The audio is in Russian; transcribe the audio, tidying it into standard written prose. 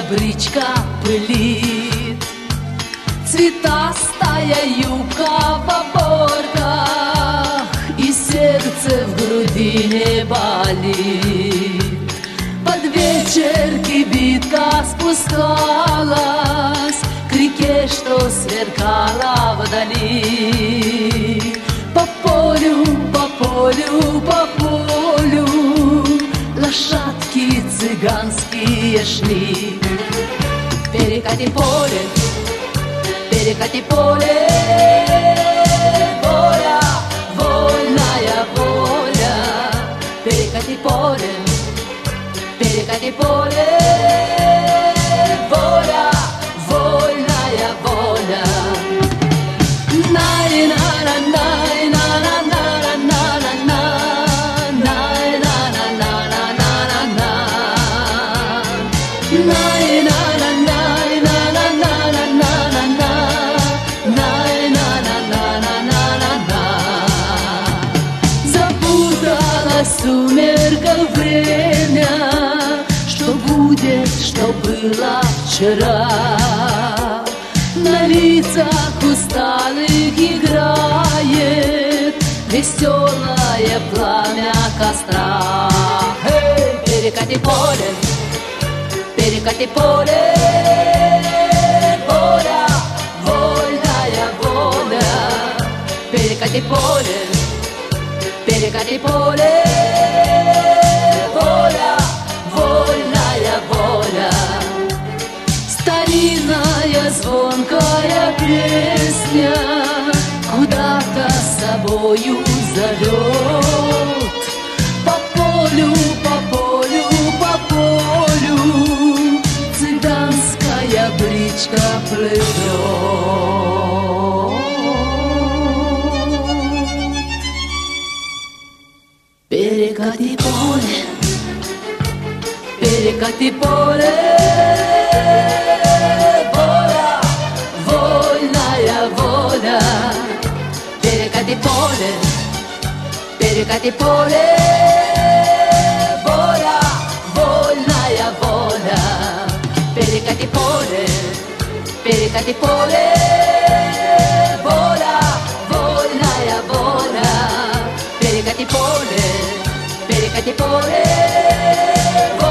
бричка пылит, цветастая юбка в оборках, и сердце в груди не болит. Под вечер кибитка спускалась к реке, что сверкала вдали. По полю, по полю, по полю лошадки цыганские шли. Перекати поле, перекати поле, воля, вольная воля. Перекати поле, перекати поле, воля, вольная воля. Запуталось в сумерках время, что будет, что было вчера. На лицах усталых играет веселое пламя костра. Эй, перекати поле, перекати поле, воля, вольная воля. Перекати поле, перекати поле, воля, вольная воля. Старинная звонкая песня куда-то с собою зовет. По полю, по полю, по полю цыганская бричка плывет. Перекати поле, перекати поле, воля, вольная воля. Перекати поле, перекати поле, воля, вольная воля. Перекати поле, перекати поле, воля, вольная воля. Перекати поле, перекати поле.